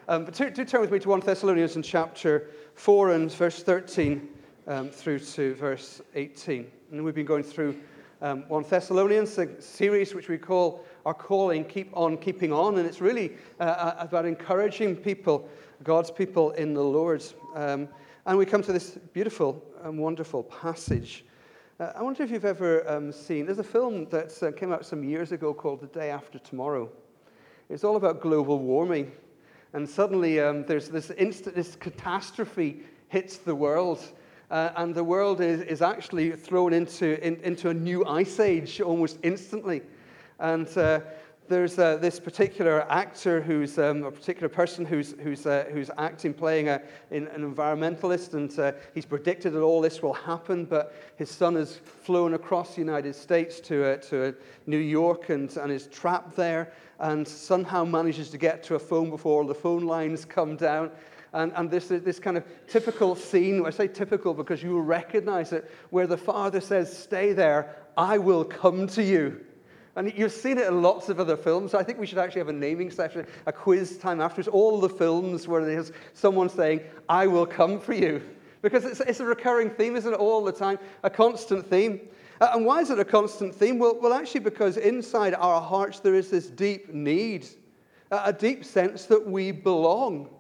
But do turn with me to 1 Thessalonians in chapter 4 and verse 13 through to verse 18. And we've been going through 1 Thessalonians, a series which we call our calling, Keep On Keeping On. And it's really about encouraging people, God's people in the Lord. And we come to this beautiful and wonderful passage. I wonder if you've ever seen, there's a film that came out some years ago called The Day After Tomorrow. It's all about global warming. And suddenly there's this catastrophe hits the world. And the world is actually thrown into a new ice age almost instantly. And there's this particular actor who's a particular person who's acting, playing an environmentalist, and he's predicted that all this will happen. But his son has flown across the United States to New York and is trapped there, and somehow manages to get to a phone before the phone lines come down. And this kind of typical scene, I say typical because you will recognize it, where the father says, "Stay there, I will come to you." And you've seen it in lots of other films. I think we should actually have a naming session, a quiz time afterwards. All the films where there's someone saying, "I will come for you." Because it's a recurring theme, isn't it, all the time? A constant theme. And why is it a constant theme? Well, actually because inside our hearts there is this deep need, a deep sense that we belong.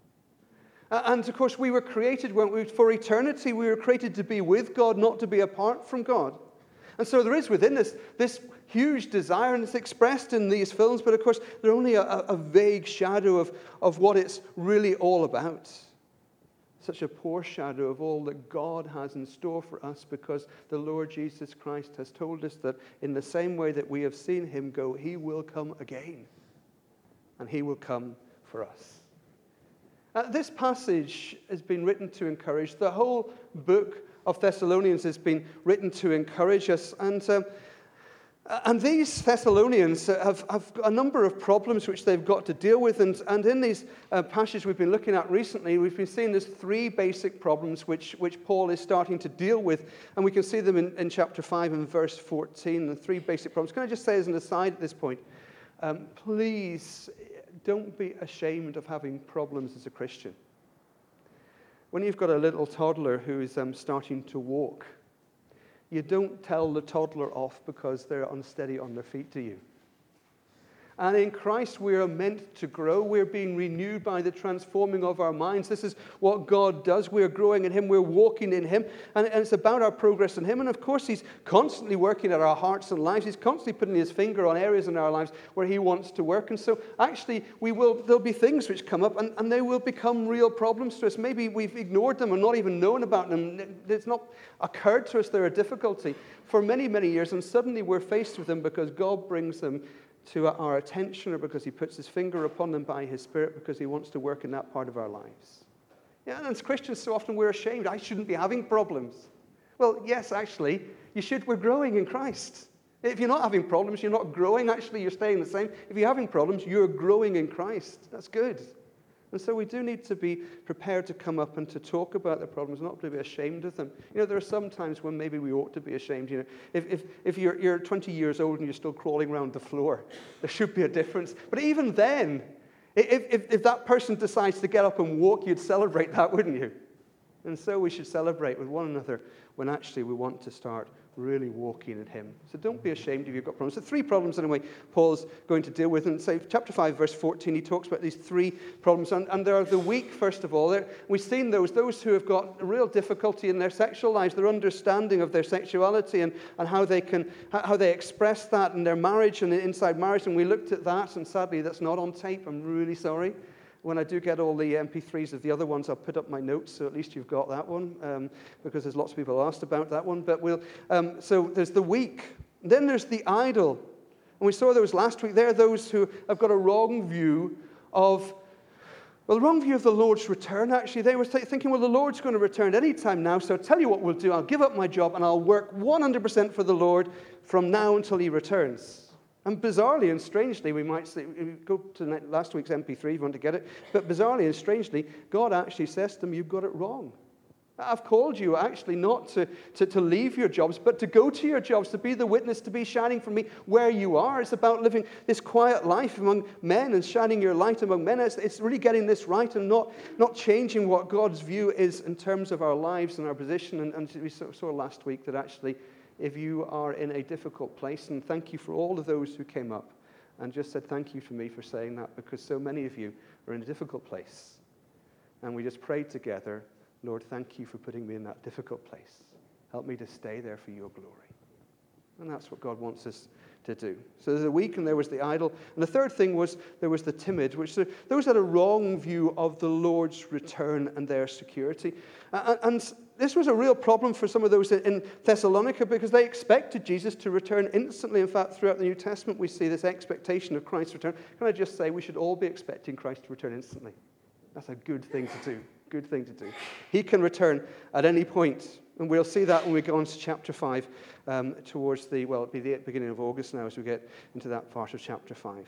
And of course we were created, weren't we, for eternity. We were created to be with God, not to be apart from God. And so there is within us this huge desire, and it's expressed in these films, but of course they're only a vague shadow of what it's really all about. Such a poor shadow of all that God has in store for us, because the Lord Jesus Christ has told us that in the same way that we have seen him go, he will come again, and he will come for us. This passage has been written to encourage. The whole book of Thessalonians has been written to encourage us. And these Thessalonians have a number of problems which they've got to deal with. And in these passages we've been looking at recently, we've been seeing there's three basic problems which Paul is starting to deal with. And we can see them in chapter 5 and verse 14, the three basic problems. Can I just say as an aside at this point, please don't be ashamed of having problems as a Christian. When you've got a little toddler who is starting to walk, you don't tell the toddler off because they're unsteady on their feet, do you? And in Christ, we are meant to grow. We're being renewed by the transforming of our minds. This is what God does. We're growing in him. We're walking in him. And it's about our progress in him. And of course, he's constantly working at our hearts and lives. He's constantly putting his finger on areas in our lives where he wants to work. And so actually, there'll be things which come up, and they will become real problems to us. Maybe we've ignored them and not even known about them. It's not occurred to us they're a difficulty for many, many years. And suddenly we're faced with them because God brings them to our attention, or because he puts his finger upon them by his Spirit, because he wants to work in that part of our lives. Yeah, and as Christians, so often we're ashamed. I shouldn't be having problems. Well, yes, actually, you should. We're growing in Christ. If you're not having problems, you're not growing. Actually, you're staying the same. If you're having problems, you're growing in Christ. That's good. And so we do need to be prepared to come up and to talk about the problems, not to be ashamed of them. You know, there are some times when maybe we ought to be ashamed. You know, if you're 20 years old and you're still crawling around the floor, there should be a difference. But even then, if that person decides to get up and walk, you'd celebrate that, wouldn't you? And so we should celebrate with one another when actually we want to start really walking in him. So don't be ashamed if you've got problems. So three problems anyway Paul's going to deal with. And say chapter 5 verse 14, he talks about these three problems. And there are the weak, first of all. We've seen those who have got real difficulty in their sexual lives, their understanding of their sexuality and how they express that in their marriage and inside marriage. And we looked at that, and sadly that's not on tape. I'm really sorry. When I do get all the MP3s of the other ones, I'll put up my notes, so at least you've got that one, because there's lots of people asked about that one. But so there's the weak. Then there's the idle. And we saw those last week. They're those who have got a wrong view of, the wrong view of the Lord's return, actually. They were thinking, well, the Lord's going to return any time now, so I'll tell you what we'll do. I'll give up my job, and I'll work 100% for the Lord from now until he returns. And bizarrely and strangely, we might say, go to last week's MP3 if you want to get it, but bizarrely and strangely, God actually says to them, you've got it wrong. I've called you actually not to leave your jobs, but to go to your jobs, to be the witness, to be shining for me where you are. It's about living this quiet life among men and shining your light among men. It's really getting this right and not changing what God's view is in terms of our lives and our position. And we saw last week that actually, if you are in a difficult place, and thank you for all of those who came up and just said thank you for me for saying that, because so many of you are in a difficult place. And we just prayed together, Lord, thank you for putting me in that difficult place. Help me to stay there for your glory. And that's what God wants us to do. So there's the weak and there was the idle. And the third thing was there was the timid, which those had a wrong view of the Lord's return and their security. And this was a real problem for some of those in Thessalonica because they expected Jesus to return instantly. In fact, throughout the New Testament, we see this expectation of Christ's return. Can I just say we should all be expecting Christ to return instantly? That's a good thing to do. Good thing to do. He can return at any point. And we'll see that when we go on to chapter 5 towards it'll be the beginning of August now as we get into that part of chapter 5.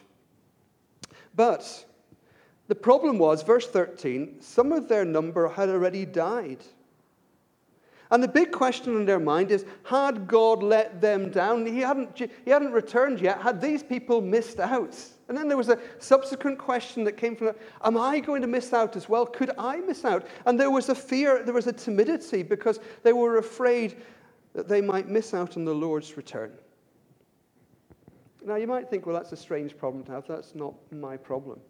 But the problem was, verse 13, some of their number had already died. And the big question in their mind is, had God let them down? He hadn't returned yet. Had these people missed out? And then there was a subsequent question that came from that. Am I going to miss out as well? Could I miss out? And there was a fear, there was a timidity because they were afraid that they might miss out on the Lord's return. Now you might think, well, that's a strange problem to have. That's not my problem.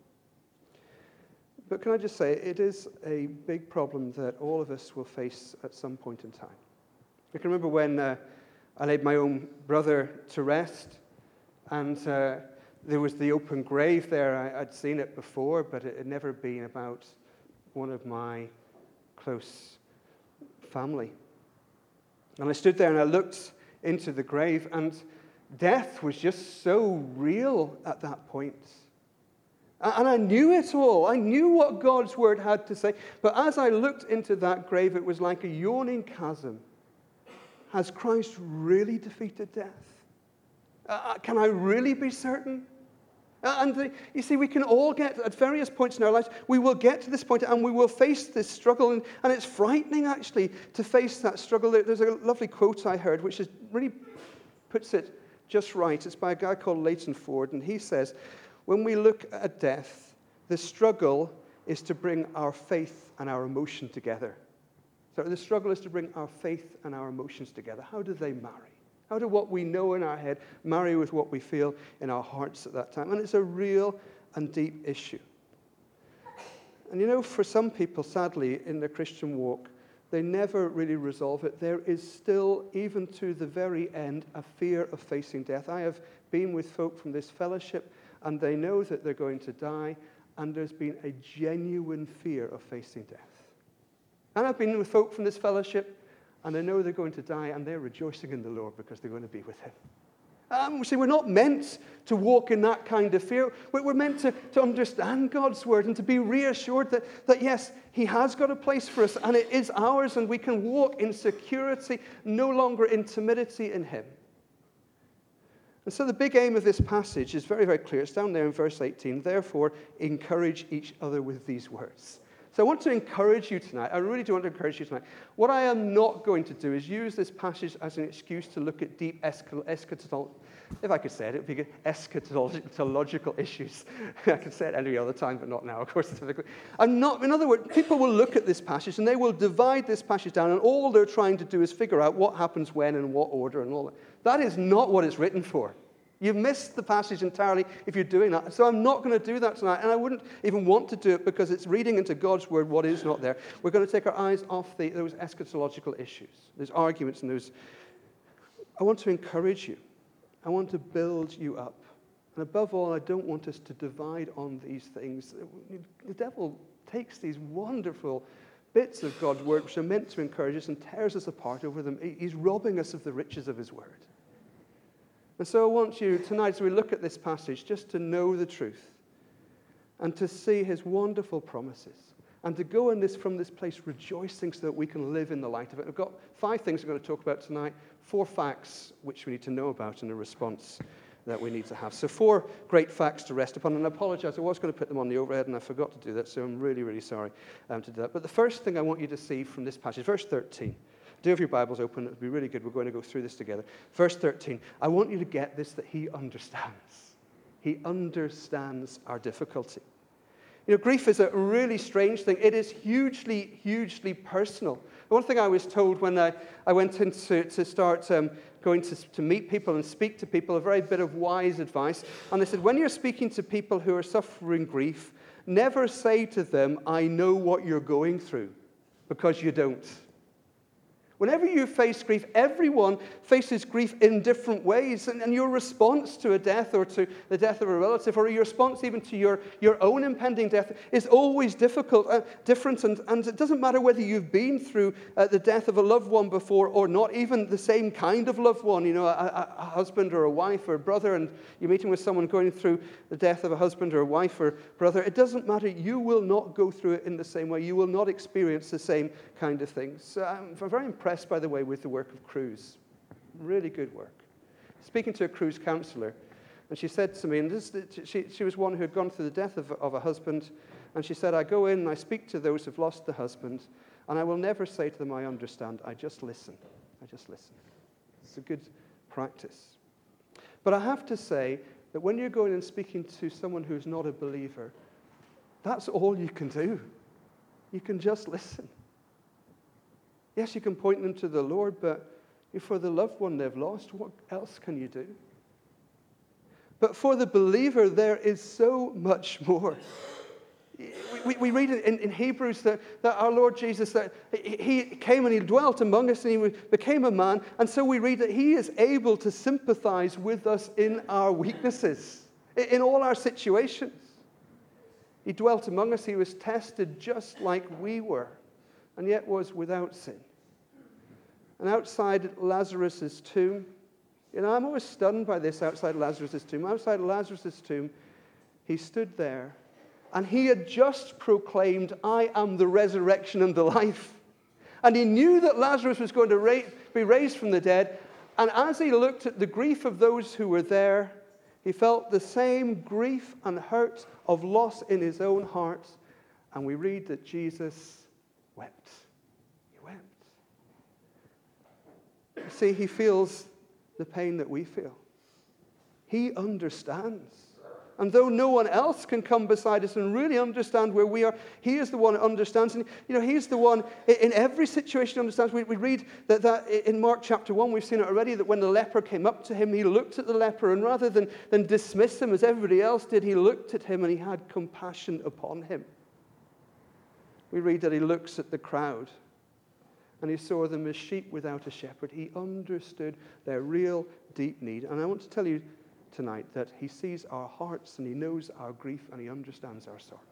But can I just say, it is a big problem that all of us will face at some point in time. I can remember when I laid my own brother to rest, and there was the open grave there. I'd seen it before, but it had never been about one of my close family. And I stood there and I looked into the grave, and death was just so real at that point. And I knew it all. I knew what God's word had to say. But as I looked into that grave, it was like a yawning chasm. Has Christ really defeated death? Can I really be certain? You see, we can all get, at various points in our lives, we will get to this point and we will face this struggle. And it's frightening, actually, to face that struggle. There's a lovely quote I heard, which really puts it just right. It's by a guy called Leighton Ford, and he says, when we look at death, the struggle is to bring our faith and our emotion together. So the struggle is to bring our faith and our emotions together. How do they marry? How do what we know in our head marry with what we feel in our hearts at that time? And it's a real and deep issue. And you know, for some people, sadly, in their Christian walk, they never really resolve it. There is still, even to the very end, a fear of facing death. I have been with folk from this fellowship, and they know that they're going to die, and there's been a genuine fear of facing death. And I've been with folk from this fellowship, and they know they're going to die, and they're rejoicing in the Lord because they're going to be with him. See, we're not meant to walk in that kind of fear. We're meant to understand God's word and to be reassured that, yes, he has got a place for us, and it is ours, and we can walk in security, no longer in timidity in him. And so the big aim of this passage is very, very clear. It's down there in verse 18. Therefore, encourage each other with these words. So I want to encourage you tonight. I really do want to encourage you tonight. What I am not going to do is use this passage as an excuse to look at deep eschatological, if I could say it, it would be eschatological issues. I could say it any other time, but not now, of course. In other words, people will look at this passage and they will divide this passage down, and all they're trying to do is figure out what happens when and what order and all that. That is not what it's written for. You've missed the passage entirely if you're doing that. So I'm not going to do that tonight. And I wouldn't even want to do it because it's reading into God's word what is not there. We're going to take our eyes off those eschatological issues, those arguments and those. I want to encourage you. I want to build you up. And above all, I don't want us to divide on these things. The devil takes these wonderful bits of God's word which are meant to encourage us and tears us apart over them. He's robbing us of the riches of his word. And so I want you tonight, as we look at this passage, just to know the truth and to see his wonderful promises and to go from this place rejoicing so that we can live in the light of it. We've got 5 things we're going to talk about tonight, 4 facts which we need to know about in a response that we need to have. So 4 great facts to rest upon, and I apologize, I was going to put them on the overhead, and I forgot to do that, so I'm really, really sorry to do that. But the first thing I want you to see from this passage, verse 13, do have your Bibles open, it would be really good, we're going to go through this together. Verse 13, I want you to get this, that he understands. He understands our difficulty. You know, grief is a really strange thing. It is hugely, hugely personal. One thing I was told when I went in to start going to meet people and speak to people, a very bit of wise advice. And they said, when you're speaking to people who are suffering grief, never say to them, I know what you're going through, because you don't. Whenever you face grief, everyone faces grief in different ways. And your response to a death or to the death of a relative, or your response even to your own impending death, is always different. And it doesn't matter whether you've been through the death of a loved one before or not, even the same kind of loved one, you know, a husband or a wife or a brother, and you're meeting with someone going through the death of a husband or a wife or brother. It doesn't matter. You will not go through it in the same way. You will not experience the same kind of things. I'm very impressed, by the way, with the work of Cruz. Really good work. Speaking to a Cruz counselor, and she said to me, and she was one who had gone through the death of a husband, and she said, I go in and I speak to those who've lost the husband, and I will never say to them, I understand. I just listen. I just listen. It's a good practice. But I have to say that when you're going and speaking to someone who's not a believer, that's all you can do. You can just listen. Yes, you can point them to the Lord, but for the loved one they've lost, what else can you do? But for the believer, there is so much more. We read in Hebrews that our Lord Jesus, that he came and he dwelt among us and he became a man. And so we read that he is able to sympathize with us in our weaknesses, in all our situations. He dwelt among us. He was tested just like we were, and yet was without sin. And outside Lazarus' tomb, you know, I'm always stunned by this outside Lazarus' tomb. Outside Lazarus' tomb, he stood there, and he had just proclaimed, I am the resurrection and the life. And he knew that Lazarus was going to be raised from the dead, and as he looked at the grief of those who were there, he felt the same grief and hurt of loss in his own heart. And we read that Jesus wept. He wept. You see, he feels the pain that we feel. He understands. And though no one else can come beside us and really understand where we are, he is the one who understands. And, you know, he's the one in every situation who understands. We read that in Mark chapter 1, we've seen it already, that when the leper came up to him, he looked at the leper, and rather than dismiss him as everybody else did, he looked at him and he had compassion upon him. We read that he looks at the crowd and he saw them as sheep without a shepherd. He understood their real deep need. And I want to tell you tonight that he sees our hearts and he knows our grief and he understands our sorrows.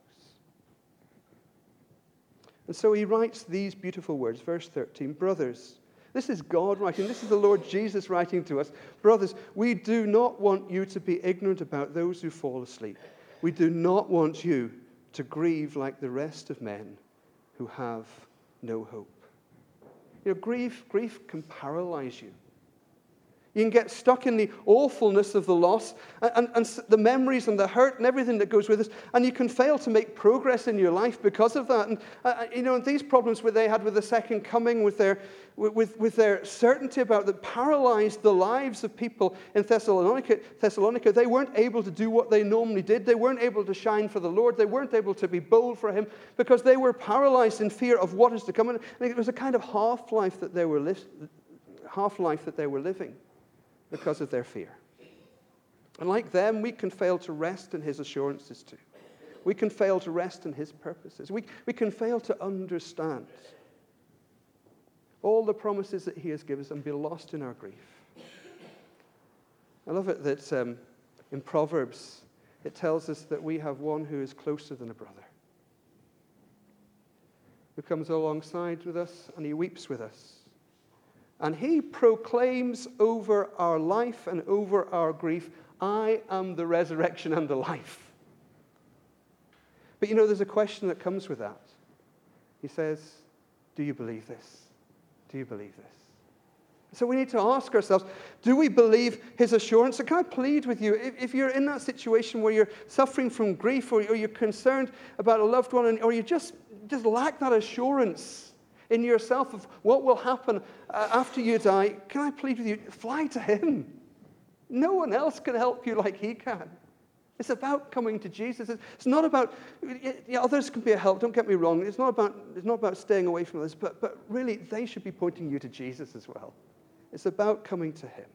And so he writes these beautiful words, verse 13, brothers, this is God writing, this is the Lord Jesus writing to us. Brothers, we do not want you to be ignorant about those who fall asleep. We do not want you to grieve like the rest of men who have no hope. You know, grief can paralyze you. You can get stuck in the awfulness of the loss and the memories and the hurt and everything that goes with us, and you can fail to make progress in your life because of that. And you know, these problems where they had with the second coming, with their certainty about that, paralyzed the lives of people in Thessalonica. They weren't able to do what they normally did. They weren't able to shine for the Lord. They weren't able to be bold for him because they were paralyzed in fear of what is to come. And it was a kind of half-life that they were living because of their fear. And like them, we can fail to rest in his assurances too. We can fail to rest in his purposes. We can fail to understand all the promises that he has given us and be lost in our grief. I love it that in Proverbs, it tells us that we have one who is closer than a brother, who comes alongside with us and he weeps with us. And he proclaims over our life and over our grief, I am the resurrection and the life. But you know, there's a question that comes with that. He says, do you believe this? Do you believe this? So we need to ask ourselves, do we believe his assurance? And can I plead with you, if you're in that situation where you're suffering from grief or you're concerned about a loved one or you just lack that assurance in yourself of what will happen after you die, can I plead with you, fly to him. No one else can help you like he can. It's about coming to Jesus. It's not about, others can be a help, don't get me wrong. It's not about staying away from others, but really they should be pointing you to Jesus as well. It's about coming to him.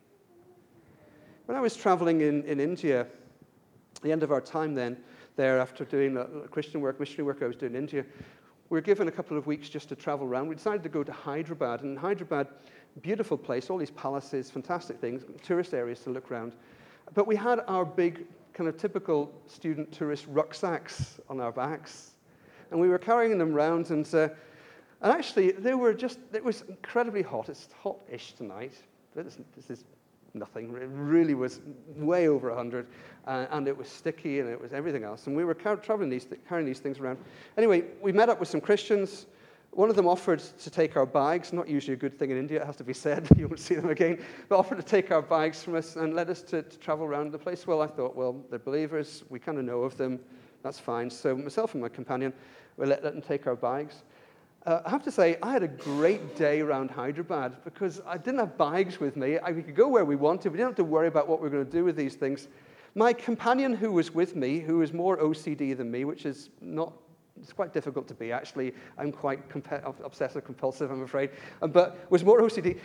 When I was traveling in India, at the end of our time there after doing Christian work, missionary work I was doing in India, we were given a couple of weeks just to travel around. We decided to go to Hyderabad. And Hyderabad, beautiful place, all these palaces, fantastic things, tourist areas to look around. But we had our big kind of typical student tourist rucksacks on our backs. And we were carrying them around and actually, it was incredibly hot. It's hot-ish tonight. This is nothing. It really was way over 100, and it was sticky, and it was everything else. And we were carrying these things around. Anyway, we met up with some Christians. One of them offered to take our bags, not usually a good thing in India, it has to be said, you won't see them again, but offered to take our bags from us and let us to travel around the place. Well, I thought, well, they're believers, we kind of know of them, that's fine. So myself and my companion, we let them take our bags. I have to say, I had a great day around Hyderabad because I didn't have bags with me. We could go where we wanted. We didn't have to worry about what we were going to do with these things. My companion who was with me, who was more OCD than me, which is not, it's quite difficult to be, actually. I'm quite obsessive-compulsive, I'm afraid, but was more OCD.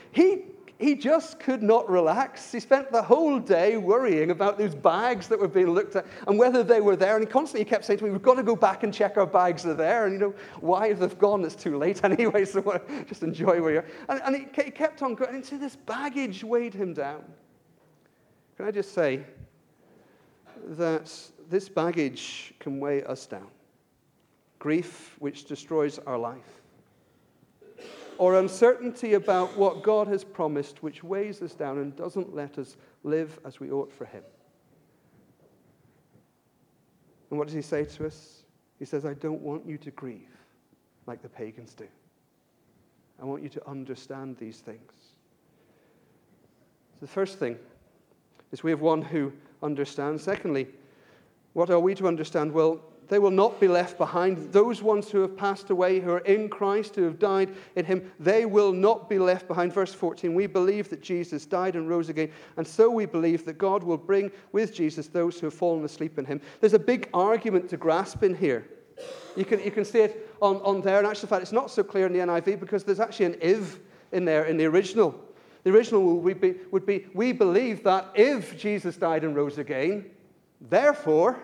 He just could not relax. He spent the whole day worrying about those bags that were being looked at and whether they were there. And he constantly kept saying to me, we've got to go back and check our bags are there. And, why if they've gone? It's too late anyway, so just enjoy where you're. And he kept on going. And so this baggage weighed him down. Can I just say that this baggage can weigh us down? Grief, which destroys our life. Or uncertainty about what God has promised, which weighs us down and doesn't let us live as we ought for him. And what does he say to us? He says, I don't want you to grieve like the pagans do. I want you to understand these things. So the first thing is we have one who understands. Secondly, what are we to understand? Well, they will not be left behind. Those ones who have passed away, who are in Christ, who have died in him, they will not be left behind. Verse 14, we believe that Jesus died and rose again, and so we believe that God will bring with Jesus those who have fallen asleep in him. There's a big argument to grasp in here. You can see it on there. In actual fact, it's not so clear in the NIV because there's actually an if in there in the original. The original would be we believe that if Jesus died and rose again, therefore,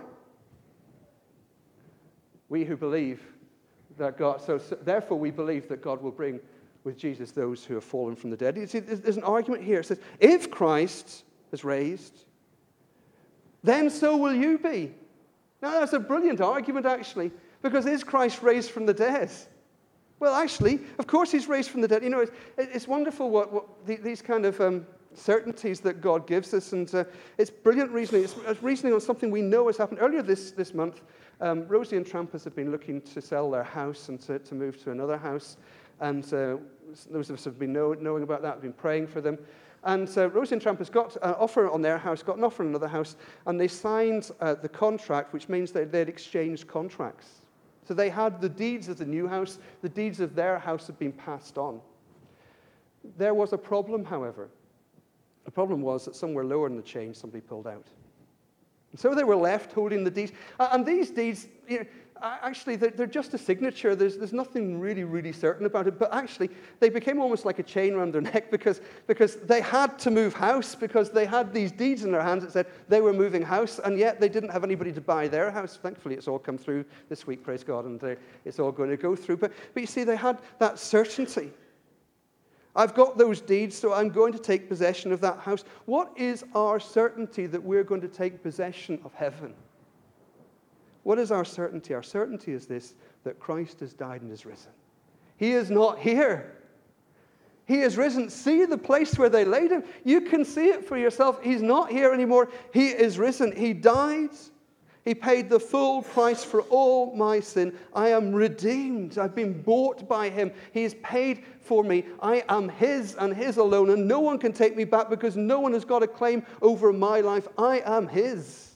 we who believe that God, so therefore we believe that God will bring with Jesus those who have fallen from the dead. You see, there's an argument here. It says, if Christ is raised, then so will you be. Now, that's a brilliant argument, actually, because is Christ raised from the dead? Well, actually, of course he's raised from the dead. It's wonderful what these kind of certainties that God gives us, and it's brilliant reasoning. It's reasoning on something we know has happened. Earlier this month, Rosie and Trampus have been looking to sell their house and to move to another house. And those of us who have been knowing about that have been praying for them. And Rosie and Trampus got an offer on their house, got an offer on another house, and they signed the contract, which means that they'd exchanged contracts. So they had the deeds of the new house, the deeds of their house had been passed on. There was a problem, however. The problem was that somewhere lower in the chain, somebody pulled out. And so they were left holding the deeds. And these deeds, actually, they're just a signature. There's nothing really, really certain about it. But actually, they became almost like a chain around their neck because they had to move house, because they had these deeds in their hands that said they were moving house, and yet they didn't have anybody to buy their house. Thankfully, it's all come through this week, praise God, and it's all going to go through. But you see, they had that certainty. I've got those deeds, so I'm going to take possession of that house. What is our certainty that we're going to take possession of heaven? What is our certainty? Our certainty is this, that Christ has died and is risen. He is not here. He is risen. See the place where they laid him. You can see it for yourself. He's not here anymore. He is risen. He died. He paid the full price for all my sin. I am redeemed. I've been bought by him. He has paid for me. I am his and his alone, and no one can take me back because no one has got a claim over my life. I am his.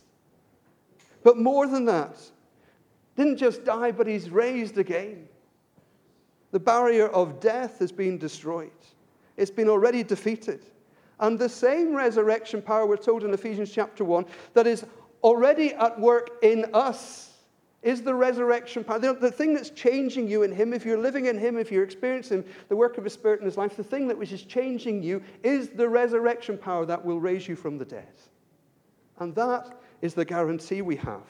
But more than that, didn't just die, but he's raised again. The barrier of death has been destroyed. It's been already defeated. And the same resurrection power, we're told in Ephesians chapter 1, that is already at work in us is the resurrection power. The thing that's changing you in him, if you're living in him, if you're experiencing the work of his Spirit in his life, the thing that which is changing you is the resurrection power that will raise you from the dead. And that is the guarantee we have,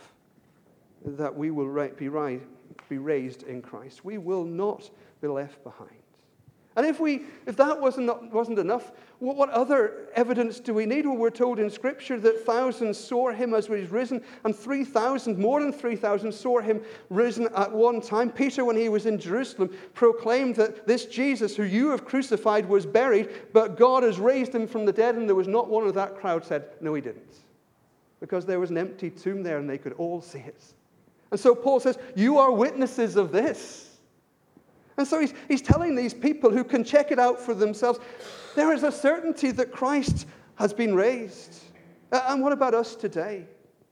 that we will be raised in Christ. We will not be left behind. And if that wasn't enough, what other evidence do we need? Well, we're told in Scripture that thousands saw him as he was risen, and more than 3,000 saw him risen at one time. Peter, when he was in Jerusalem, proclaimed that this Jesus who you have crucified was buried, but God has raised him from the dead, and there was not one of that crowd said, no, he didn't. Because there was an empty tomb there, and they could all see it. And so Paul says, you are witnesses of this. And so he's telling these people who can check it out for themselves, there is a certainty that Christ has been raised. And what about us today?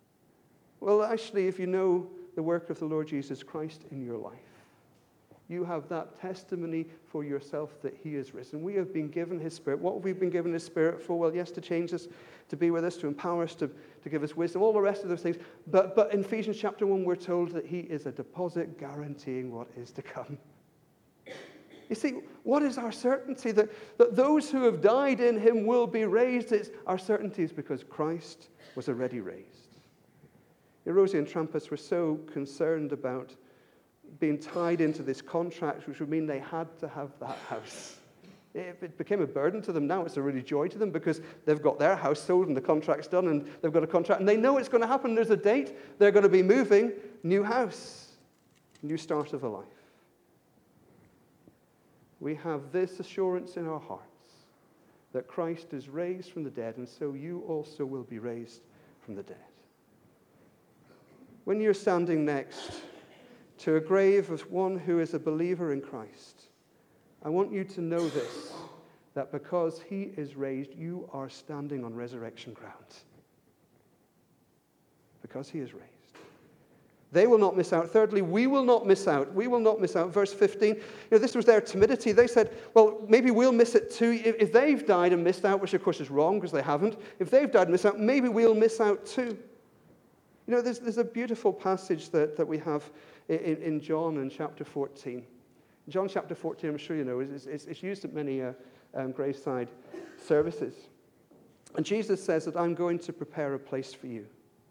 Well, actually, if you know the work of the Lord Jesus Christ in your life, you have that testimony for yourself that he is risen. We have been given his Spirit. What have we been given his Spirit for? Well, yes, to change us, to be with us, to empower us, to give us wisdom, all the rest of those things. But in Ephesians chapter 1, we're told that he is a deposit guaranteeing what is to come. You see, what is our certainty? That those who have died in him will be raised. Our certainty is because Christ was already raised. Rosie and Trampus were so concerned about being tied into this contract, which would mean they had to have that house. It became a burden to them. Now it's a really joy to them because they've got their house sold and the contract's done and they've got a contract and they know it's going to happen. There's a date. They're going to be moving. New house. New start of a life. We have this assurance in our hearts that Christ is raised from the dead, and so you also will be raised from the dead. When you're standing next to a grave of one who is a believer in Christ, I want you to know this, that because he is raised, you are standing on resurrection ground. Because he is raised. They will not miss out. Thirdly, we will not miss out. We will not miss out. Verse 15, this was their timidity. They said, well, maybe we'll miss it too. If they've died and missed out, which of course is wrong because they haven't, if they've died and missed out, maybe we'll miss out too. There's a beautiful passage that we have in John in chapter 14. John chapter 14, I'm sure you know, it's used at many graveside services. And Jesus says that I'm going to prepare a place for you.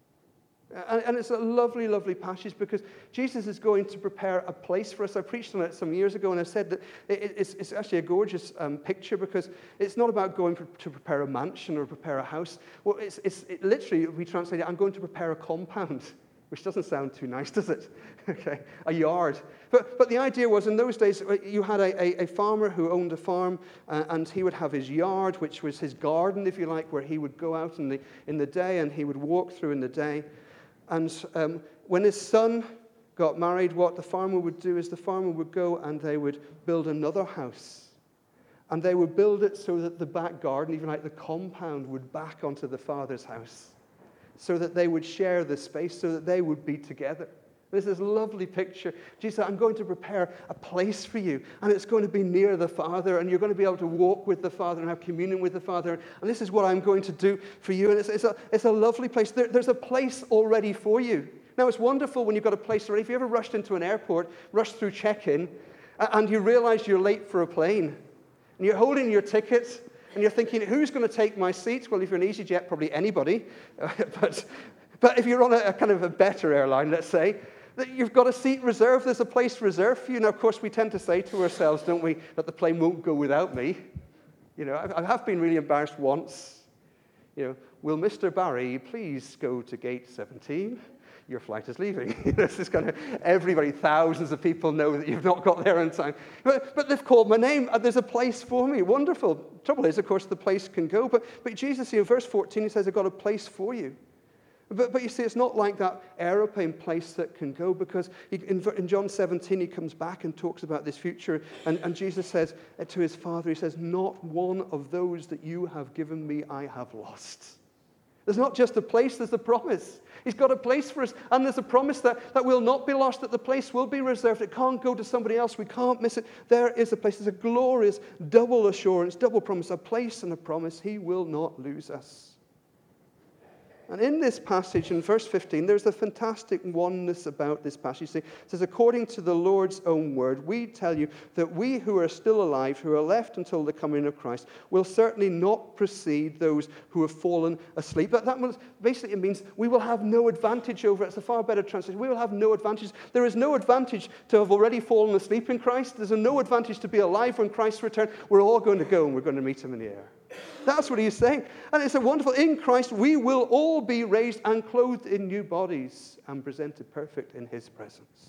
And it's a lovely, lovely passage because Jesus is going to prepare a place for us. I preached on it some years ago, and I said that it's actually a gorgeous picture because it's not about going to prepare a mansion or prepare a house. Well, it literally, we translate it, I'm going to prepare a compound, which doesn't sound too nice, does it? Okay, a yard. But the idea was, in those days, you had a farmer who owned a farm, and he would have his yard, which was his garden, if you like, where he would go out in the day, and he would walk through in the day. And when his son got married, what the farmer would do is the farmer would go and they would build another house. And they would build it so that the back garden, even like the compound, would back onto the father's house. So that they would share the space, so that they would be together. This is a lovely picture. Jesus said, I'm going to prepare a place for you, and it's going to be near the Father, and you're going to be able to walk with the Father and have communion with the Father, and this is what I'm going to do for you, and it's a lovely place. There's a place already for you. Now, it's wonderful when you've got a place already. If you ever rushed into an airport, rushed through check-in, and you realize you're late for a plane, and you're holding your ticket, and you're thinking, who's going to take my seat? Well, if you're an EasyJet, probably anybody, but if you're on a kind of a better airline, let's say, that you've got a seat reserved, there's a place reserved for you. Now, of course, we tend to say to ourselves, don't we, that the plane won't go without me. I have been really embarrassed once. Will Mr. Barry please go to gate 17? Your flight is leaving. This is kind of everybody, thousands of people know that you've not got there on time. But they've called my name. There's a place for me. Wonderful. Trouble is, of course, the place can go. But Jesus here, verse 14, he says, I've got a place for you. But you see, it's not like that aeroplane place that can go, because in John 17, he comes back and talks about this future. And Jesus says to his Father, he says, not one of those that you have given me I have lost. There's not just a place, there's a promise. He's got a place for us, and there's a promise that will not be lost, that the place will be reserved. It can't go to somebody else. We can't miss it. There is a place. There's a glorious double assurance, double promise, a place and a promise. He will not lose us. And in this passage, in verse 15, there's a fantastic oneness about this passage. See, it says, according to the Lord's own word, we tell you that we who are still alive, who are left until the coming of Christ, will certainly not precede those who have fallen asleep. But that basically it means we will have no advantage over it. It's a far better translation. We will have no advantage. There is no advantage to have already fallen asleep in Christ. There's no advantage to be alive when Christ returns. We're all going to go and we're going to meet him in the air. That's what he's saying. And it's a wonderful, in Christ we will all be raised and clothed in new bodies and presented perfect in his presence.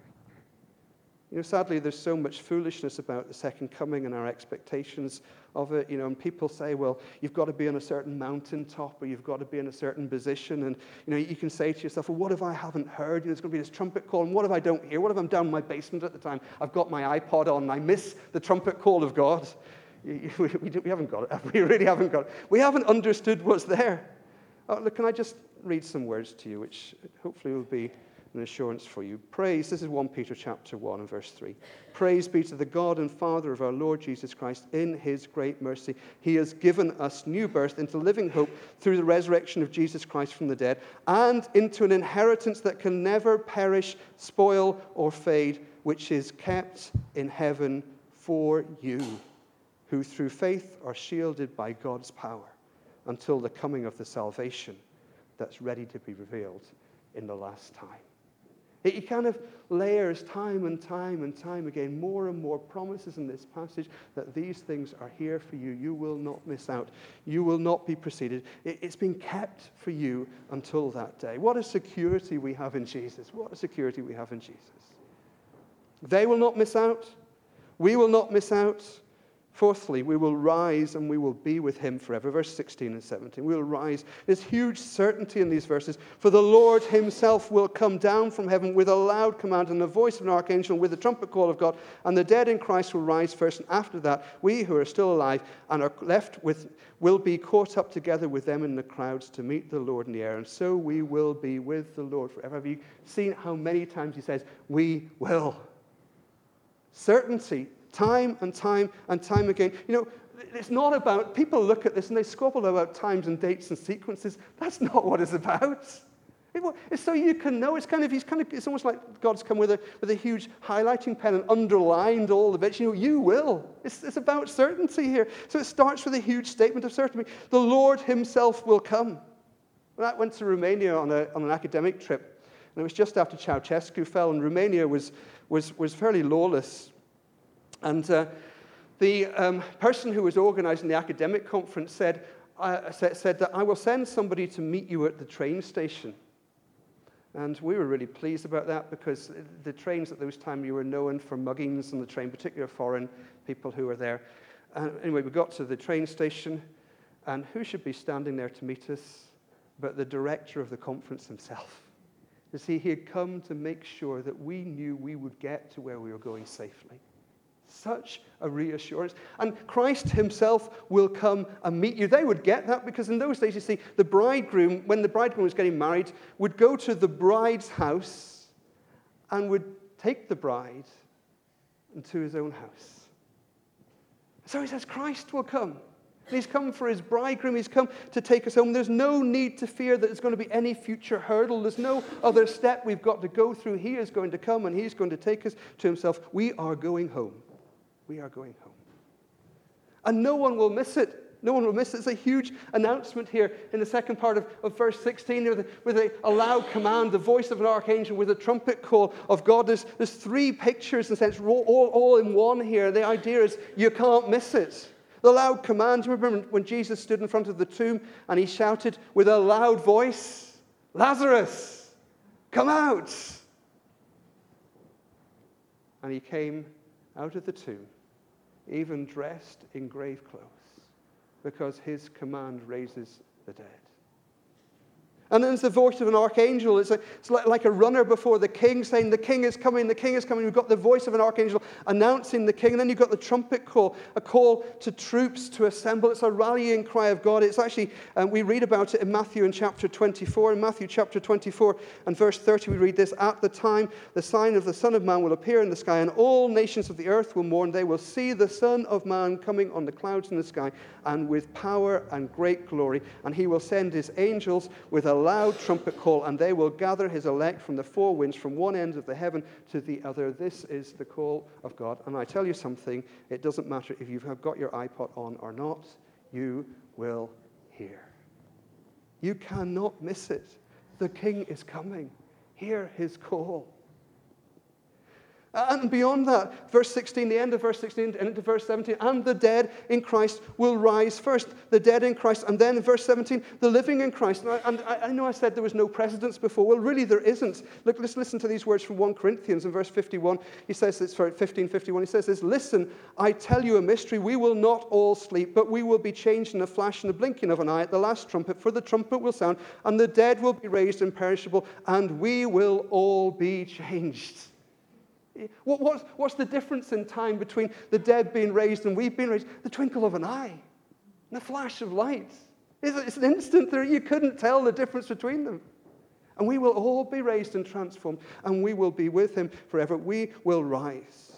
You know, sadly, there's so much foolishness about the second coming and our expectations of it. You know, and people say, well, you've got to be on a certain mountaintop, or you've got to be in a certain position. And, you know, you can say to yourself, well, what if I haven't heard? You know, there's going to be this trumpet call. And what if I don't hear? What if I'm down in my basement at the time? I've got my iPod on and I miss the trumpet call of God. We haven't got it. We really haven't got it. We haven't understood what's there. Look, can I just read some words to you, which hopefully will be an assurance for you. Praise, this is 1 Peter chapter 1 and verse 3. Praise be to the God and Father of our Lord Jesus Christ. In his great mercy, he has given us new birth into living hope through the resurrection of Jesus Christ from the dead, and into an inheritance that can never perish, spoil, or fade, which is kept in heaven for you, who through faith are shielded by God's power until the coming of the salvation that's ready to be revealed in the last time. He kind of layers time and time and time again, more and more promises in this passage that these things are here for you. You will not miss out. You will not be preceded. It's been kept for you until that day. What a security we have in Jesus. What a security we have in Jesus. They will not miss out. We will not miss out. Fourthly, we will rise and we will be with him forever. Verse 16 and 17. We will rise. There's huge certainty in these verses. For the Lord himself will come down from heaven with a loud command and the voice of an archangel, with the trumpet call of God, and the dead in Christ will rise first. And after that, we who are still alive and are left will be caught up together with them in the clouds to meet the Lord in the air. And so we will be with the Lord forever. Have you seen how many times he says, we will? Certainty. Time and time and time again. You know, it's not about, people look at this and they squabble about times and dates and sequences. That's not what it's about. It's so you can know. It's almost like God's come with a huge highlighting pen and underlined all the bits. You know, you will. It's about certainty here. So it starts with a huge statement of certainty. The Lord himself will come. When I went to Romania on an academic trip, and it was just after Ceausescu fell, and Romania was fairly lawless. And the person who was organizing the academic conference said that I will send somebody to meet you at the train station. And we were really pleased about that, because the trains at those times, you were known for muggings on the train, particularly foreign people who were there. Anyway, we got to the train station, and who should be standing there to meet us but the director of the conference himself? You see, he had come to make sure that we knew we would get to where we were going safely. Such a reassurance. And Christ himself will come and meet you. They would get that, because in those days, you see, the bridegroom, when the bridegroom was getting married, would go to the bride's house and would take the bride into his own house. So he says, Christ will come. And he's come for his bridegroom. He's come to take us home. There's no need to fear that there's going to be any future hurdle. There's no other step we've got to go through. He is going to come and he's going to take us to himself. We are going home. We are going home. And no one will miss it. No one will miss it. It's a huge announcement here in the second part of verse 16 with a loud command, the voice of an archangel with a trumpet call of God. There's three pictures, in a sense, all in one here. The idea is you can't miss it. The loud command. Do you remember when Jesus stood in front of the tomb and he shouted with a loud voice, Lazarus, come out. And he came out of the tomb, even dressed in grave clothes, because his command raises the dead. And then there's the voice of an archangel. It's like a runner before the king saying, the king is coming, the king is coming. You've got the voice of an archangel announcing the king. And then you've got the trumpet call, a call to troops to assemble. It's a rallying cry of God. It's actually, we read about it in Matthew in chapter 24. In Matthew chapter 24 and verse 30, we read this: "At the time, the sign of the Son of Man will appear in the sky, and all nations of the earth will mourn. They will see the Son of Man coming on the clouds in the sky, and with power and great glory. And he will send his angels with a loud trumpet call, and they will gather his elect from the four winds, from one end of the heaven to the other." This is the call of God. And I tell you something, it doesn't matter if you've got your iPod on or not, you will hear. You cannot miss it. The King is coming. Hear his call. And beyond that, verse 16, the end of verse 16 and into verse 17, "And the dead in Christ will rise first." The dead in Christ. And then in verse 17, the living in Christ. And I know I said there was no precedence before. Well, really there isn't. Look, let's listen to these words from 1 Corinthians in verse 51. He says this, 15:51. He says this: "Listen, I tell you a mystery. We will not all sleep, but we will be changed in a flash and the blinking of an eye at the last trumpet. For the trumpet will sound, and the dead will be raised imperishable, and we will all be changed." What's the difference in time between the dead being raised and we've been raised? The twinkle of an eye, the flash of light. It's an instant there. You couldn't tell the difference between them. And we will all be raised and transformed, and we will be with him forever. We will rise.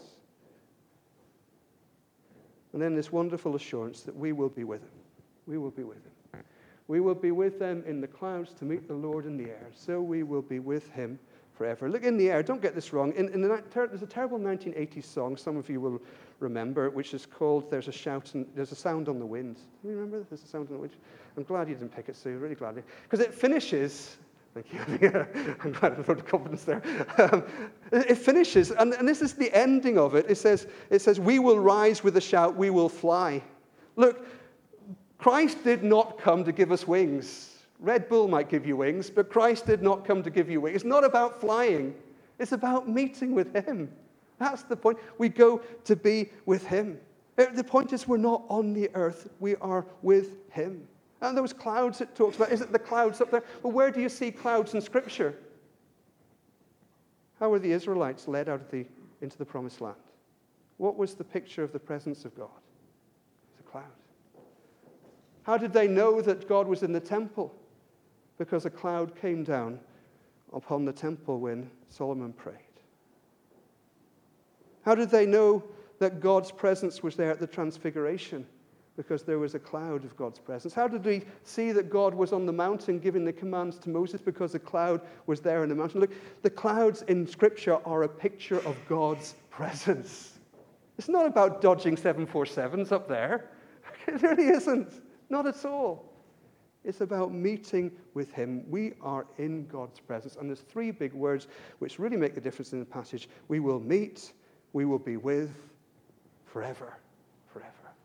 And then this wonderful assurance that we will be with him. We will be with him. We will be with them in the clouds to meet the Lord in the air. So we will be with him forever. Look, in the air, don't get this wrong. There's a terrible 1980s song, some of you will remember, which is called "There's a Sound on the Wind." Do you remember? There's a sound on the wind. I'm glad you didn't pick it, Sue, really glad. Because it finishes, thank you, I'm glad I put confidence there. It finishes, and this is the ending of it. It says, "We will rise with a shout, we will fly." Look, Christ did not come to give us wings. Red Bull might give you wings, but Christ did not come to give you wings. It's not about flying. It's about meeting with him. That's the point. We go to be with him. The point is we're not on the earth. We are with him. And those clouds it talks about, is it the clouds up there? Well, where do you see clouds in Scripture? How were the Israelites led into the promised land? What was the picture of the presence of God? It was a cloud. How did they know that God was in the temple? Because a cloud came down upon the temple when Solomon prayed. How did they know that God's presence was there at the Transfiguration? Because there was a cloud of God's presence. How did we see that God was on the mountain giving the commands to Moses? Because a cloud was there in the mountain. Look, the clouds in Scripture are a picture of God's presence. It's not about dodging 747s up there. It really isn't. Not at all. It's about meeting with him. We are in God's presence. And there's three big words which really make the difference in the passage. We will meet, we will be with, forever, forever.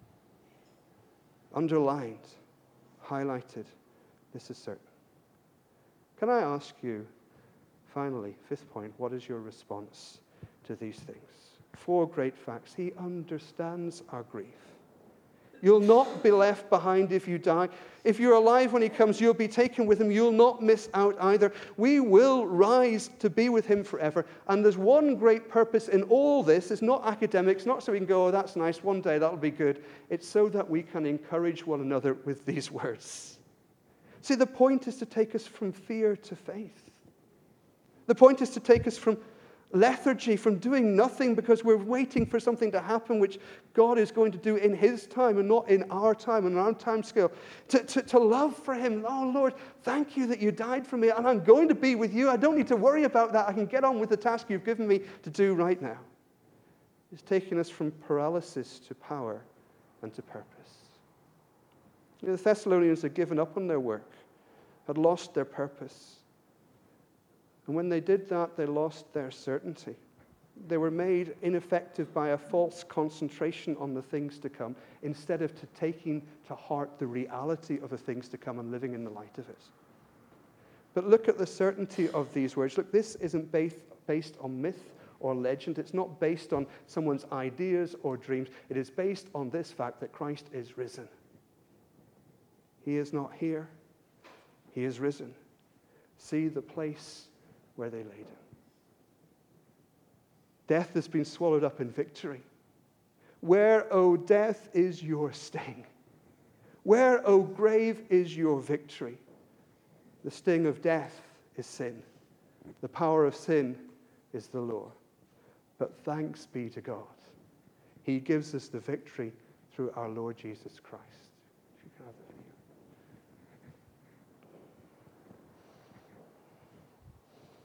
Underlined, highlighted, this is certain. Can I ask you, finally, fifth point, what is your response to these things? 4 great facts. He understands our grief. You'll not be left behind if you die. If you're alive when he comes, you'll be taken with him. You'll not miss out either. We will rise to be with him forever. And there's one great purpose in all this. It's not academics, not so we can go, oh, that's nice, one day that'll be good. It's so that we can encourage one another with these words. See, the point is to take us from fear to faith. The point is to take us from lethargy, from doing nothing because we're waiting for something to happen which God is going to do in his time and not in our time and our time scale. To love for him. Oh, Lord, thank you that you died for me and I'm going to be with you. I don't need to worry about that. I can get on with the task you've given me to do right now. It's taking us from paralysis to power and to purpose. The Thessalonians had given up on their work, had lost their purpose. And when they did that, they lost their certainty. They were made ineffective by a false concentration on the things to come, instead of taking to heart the reality of the things to come and living in the light of it. But look at the certainty of these words. Look, this isn't based on myth or legend. It's not based on someone's ideas or dreams. It is based on this fact that Christ is risen. He is not here. He is risen. See the place where they laid him. Death has been swallowed up in victory. Where, O death, is your sting? Where, O grave, is your victory? The sting of death is sin. The power of sin is the law. But thanks be to God. He gives us the victory through our Lord Jesus Christ.